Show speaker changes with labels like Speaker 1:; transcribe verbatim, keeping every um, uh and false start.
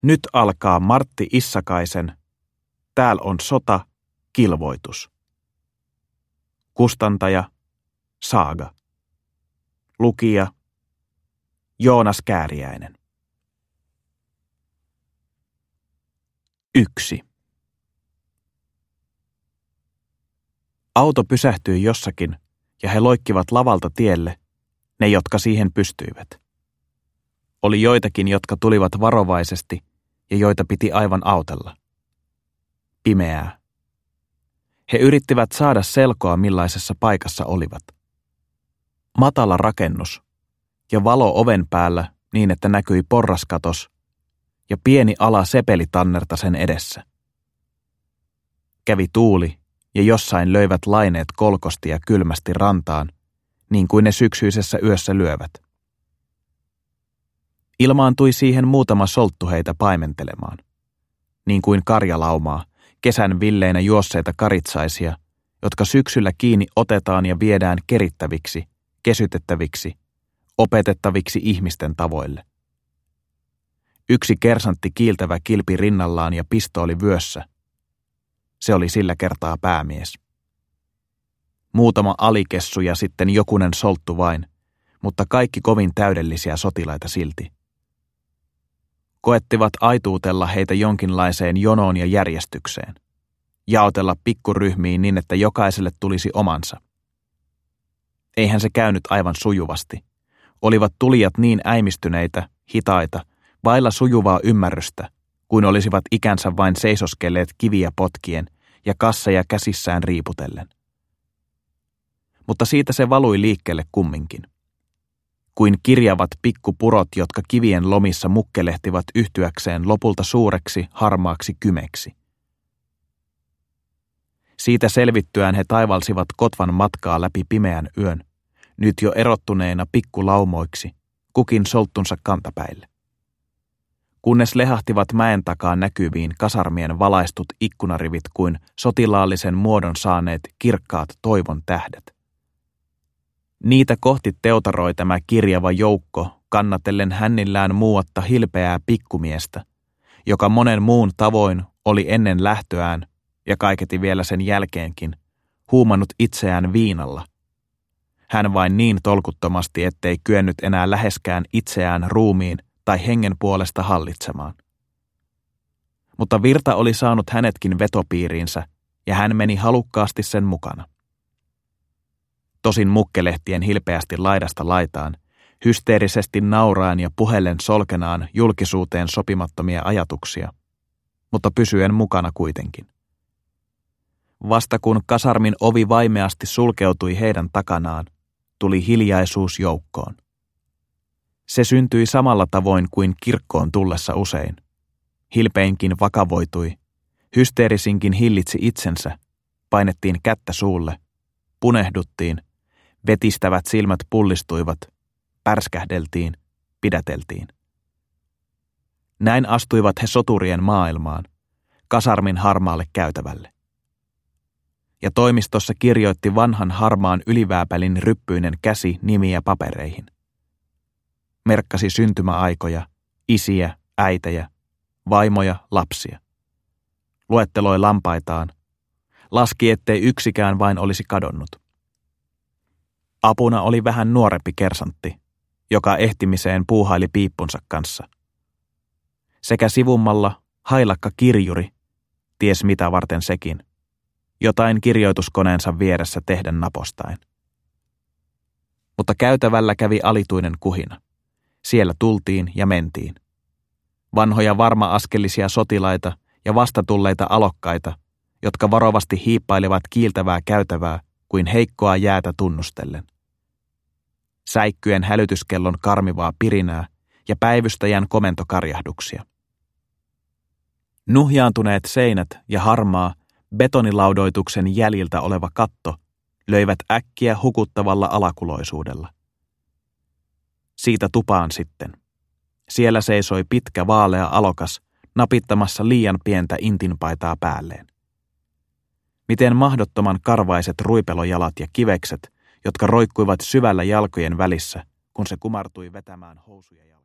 Speaker 1: Nyt alkaa Martti Issakaisen Tääl on sota, kilvoitus. Kustantaja Saaga. Lukija Joonas Kääriäinen. Yksi. Auto pysähtyi jossakin ja he loikkivat lavalta tielle, ne jotka siihen pystyivät. Oli joitakin, jotka tulivat varovaisesti ja joita piti aivan autella. Pimeää. He yrittivät saada selkoa, millaisessa paikassa olivat. Matala rakennus ja valo oven päällä niin, että näkyi porraskatos ja pieni ala sepelitannerta sen edessä. Kävi tuuli ja jossain löivät laineet kolkosti ja kylmästi rantaan, niin kuin ne syksyisessä yössä lyövät. Ilmaantui siihen muutama solttu heitä paimentelemaan, niin kuin karjalaumaa, kesän villeinä juosseita karitsaisia, jotka syksyllä kiinni otetaan ja viedään kerittäviksi, kesytettäviksi, opetettaviksi ihmisten tavoille. Yksi kersantti kiiltävä kilpi rinnallaan ja pistooli vyössä. Se oli sillä kertaa päämies. Muutama alikessu ja sitten jokunen solttu vain, mutta kaikki kovin täydellisiä sotilaita silti. Koettivat aituutella heitä jonkinlaiseen jonoon ja järjestykseen. Jaotella pikkuryhmiin niin, että jokaiselle tulisi omansa. Eihän se käynyt aivan sujuvasti. Olivat tulijat niin äimistyneitä, hitaita, vailla sujuvaa ymmärrystä, kuin olisivat ikänsä vain seisoskelleet kiviä potkien ja kasseja käsissään riiputellen. Mutta siitä se valui liikkeelle kumminkin. Kuin kirjavat pikkupurot, jotka kivien lomissa mukkelehtivat yhtyäkseen lopulta suureksi, harmaaksi kymeksi. Siitä selvittyään he taivalsivat kotvan matkaa läpi pimeän yön, nyt jo erottuneena pikkulaumoiksi, kukin solttunsa kantapäille. Kunnes lehahtivat mäen takaa näkyviin kasarmien valaistut ikkunarivit kuin sotilaallisen muodon saaneet kirkkaat toivon tähdet. Niitä kohti teutaroi tämä kirjava joukko, kannatellen hännillään muuatta hilpeää pikkumiestä, joka monen muun tavoin oli ennen lähtöään, ja kaiketi vielä sen jälkeenkin, huumannut itseään viinalla. Hän vain niin tolkuttomasti, ettei kyennyt enää läheskään itseään ruumiin tai hengen puolesta hallitsemaan. Mutta virta oli saanut hänetkin vetopiiriinsä, ja hän meni halukkaasti sen mukana. Tosin mukkelehtien hilpeästi laidasta laitaan, hysteerisesti nauraen ja puhelen solkenaan julkisuuteen sopimattomia ajatuksia, mutta pysyen mukana kuitenkin. Vasta kun kasarmin ovi vaimeasti sulkeutui heidän takanaan, tuli hiljaisuus joukkoon. Se syntyi samalla tavoin kuin kirkkoon tullessa usein. Hilpeinkin vakavoitui, hysteerisinkin hillitsi itsensä, painettiin kättä suulle, punehduttiin, vetistävät silmät pullistuivat, pärskähdeltiin, pidäteltiin. Näin astuivat he soturien maailmaan, kasarmin harmaalle käytävälle. Ja toimistossa kirjoitti vanhan harmaan ylivääpälin ryppyinen käsi nimiä papereihin. Merkkasi syntymäaikoja, isiä, äitejä, vaimoja, lapsia. Luetteloi lampaitaan, laski ettei yksikään vain olisi kadonnut. Apuna oli vähän nuorempi kersantti, joka ehtimiseen puuhaili piippunsa kanssa. Sekä sivummalla hailakka kirjuri, ties mitä varten sekin, jotain kirjoituskoneensa vieressä tehdä napostain. Mutta käytävällä kävi alituinen kuhina. Siellä tultiin ja mentiin. Vanhoja varma-askelisia sotilaita ja vastatulleita alokkaita, jotka varovasti hiippailivat kiiltävää käytävää kuin heikkoa jäätä tunnustellen. Säikkyen hälytyskellon karmivaa pirinää ja päivystäjän komentokarjahduksia. Nuhjaantuneet seinät ja harmaa, betonilaudoituksen jäljiltä oleva katto löivät äkkiä hukuttavalla alakuloisuudella. Siitä tupaan sitten. Siellä seisoi pitkä vaalea alokas, napittamassa liian pientä intinpaitaa päälleen. Miten mahdottoman karvaiset ruipelojalat ja kivekset, jotka roikkuivat syvällä jalkojen välissä, kun se kumartui vetämään housuja jalkaan.